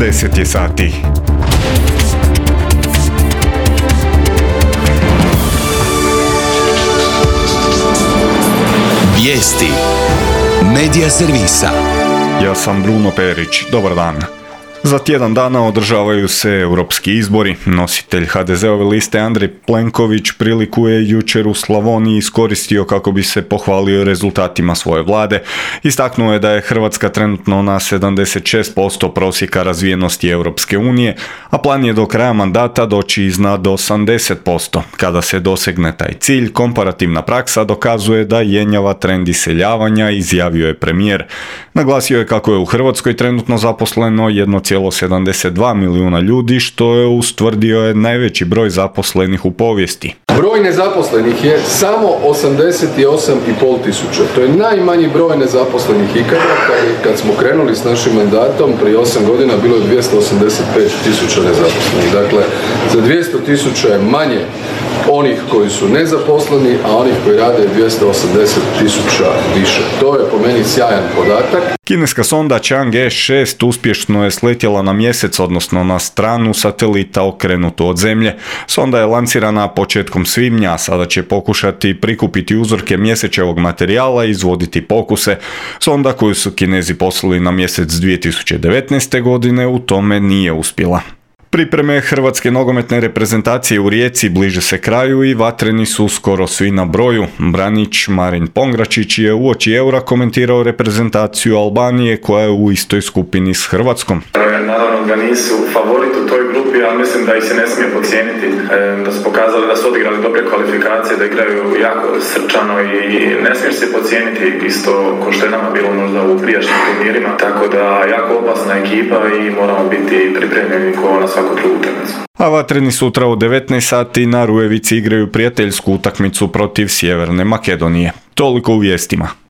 10 je sati. Vijesti Medija servisa. Ja sam Bruno Perić. Dobar dan. Za tjedan dana održavaju se europski izbori. Nositelj HDZ-ove liste Andrej Plenković priliku je jučer u Slavoniji iskoristio kako bi se pohvalio rezultatima svoje vlade. Istaknuo je da je Hrvatska trenutno na 76% prosjeka razvijenosti Europske unije, a plan je do kraja mandata doći iznad 80%. Kada se dosegne taj cilj, komparativna praksa dokazuje da jenjava trend iseljavanja, izjavio je premijer. Naglasio je kako je u Hrvatskoj trenutno zaposleno 1,72 milijuna ljudi, što je ustvrdio je najveći broj zaposlenih u povijesti. Broj nezaposlenih je samo 88,5 tisuća. To je najmanji broj nezaposlenih ikada. Kad smo krenuli s našim mandatom, prije 8 godina bilo je 285 tisuća nezaposlenih. Dakle, za 200 tisuća je manje onih koji su nezaposleni, a onih koji rade 280 tisuća više. To je po meni sjajan podatak. Kineska sonda Chang'e 6 uspješno je sletjela na mjesec, odnosno na stranu satelita okrenutu od Zemlje. Sonda je lancirana početkom svibnja, a sada će pokušati prikupiti uzorke mjesečevog materijala i izvoditi pokuse. Sonda koju su Kinezi poslali na mjesec 2019. godine u tome nije uspjela. Pripreme hrvatske nogometne reprezentacije u Rijeci bliže se kraju i vatreni su skoro svi na broju. Branić Marin Pongračić je uoči Eura komentirao reprezentaciju Albanije koja je u istoj skupini s Hrvatskom. Naravno da nisu favorit u toj grupi, ali mislim da ih se ne smije podcijeniti. Da su pokazali da su odigrali dobre kvalifikacije, da igraju jako srčano i ne smiješ se podcijeniti, isto ko što je nama bilo možda u prijašnjim turnirima. Tako da jako opasna ekipa i moramo biti pripremljeni ko na svaku drugu utakmicu. A vatreni sutra u 19 sati na Rujevici igraju prijateljsku utakmicu protiv Sjeverne Makedonije. Toliko u vijestima.